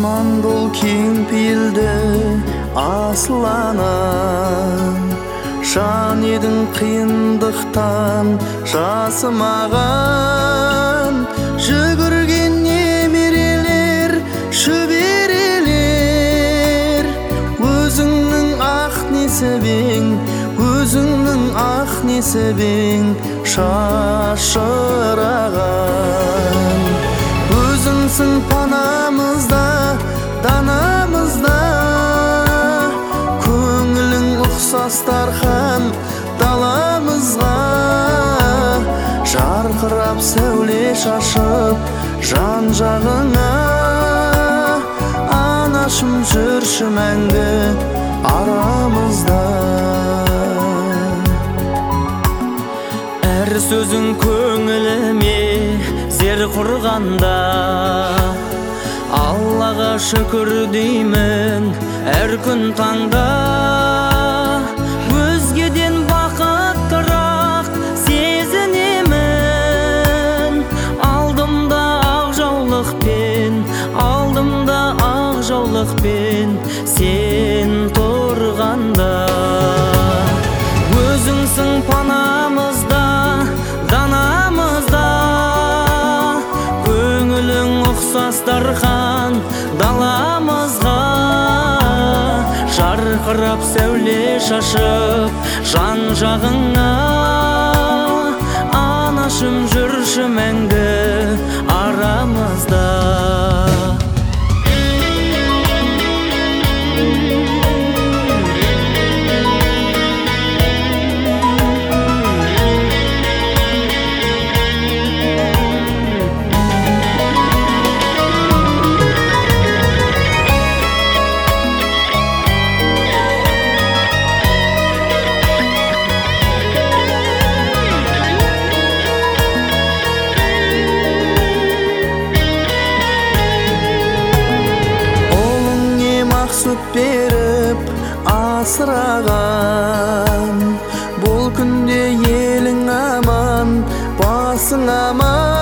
Аман бол кең пейілді асыл анам, жан едің қиындықтан жасымаған. Жүгірген немерелер, шөберелер, өзіңнің ақ несібең, өзіңнің ақ несібең шашыраған. Өзіңсің панамызда, данамызда, көңілің ұқсас дархан даламызға. Жарқырап сәуле шашып жан жағыңа, анашым жүрші мәңгі арамызда. Әр сөзің көңіліме зер құрғанда, Аллаға шүкір деймін әр күн таңда. Өзгеден бақыттырақ сезінемін, алдымда ақ жаулықпен сен тұрғанда. Өзіңсің панамызда, данамызда, көңілің ұқсас дархан даламызға. Жарқырап сәуле шашып жан жағыңа, анашым жүрші мәңгі арамызда. Сүт беріп асыраған, бұл күнде елің аман, басың аман.